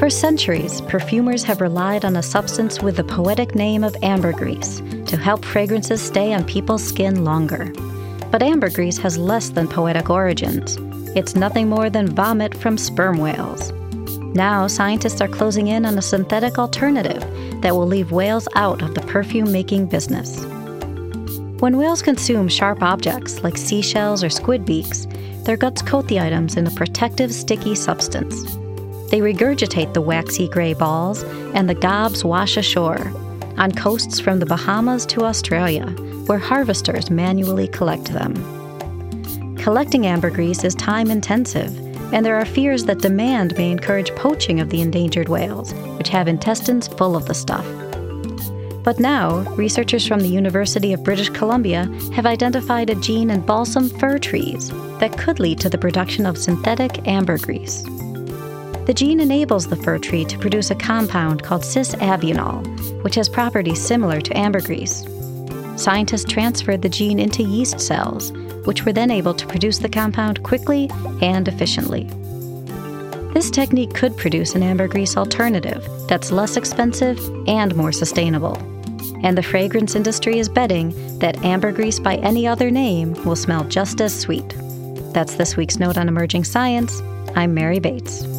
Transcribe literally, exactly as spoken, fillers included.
For centuries, perfumers have relied on a substance with the poetic name of ambergris to help fragrances stay on people's skin longer. But ambergris has less than poetic origins. It's nothing more than vomit from sperm whales. Now, scientists are closing in on a synthetic alternative that will leave whales out of the perfume-making business. When whales consume sharp objects like seashells or squid beaks, their guts coat the items in a protective, sticky substance. They regurgitate the waxy gray balls, and the gobs wash ashore, on coasts from the Bahamas to Australia, where harvesters manually collect them. Collecting ambergris is time-intensive, and there are fears that demand may encourage poaching of the endangered whales, which have intestines full of the stuff. But now, researchers from the University of British Columbia have identified a gene in balsam fir trees that could lead to the production of synthetic ambergris. The gene enables the fir tree to produce a compound called cis-abunol, which has properties similar to ambergris. Scientists transferred the gene into yeast cells, which were then able to produce the compound quickly and efficiently. This technique could produce an ambergris alternative that's less expensive and more sustainable. And the fragrance industry is betting that ambergris by any other name will smell just as sweet. That's this week's Note on Emerging Science. I'm Mary Bates.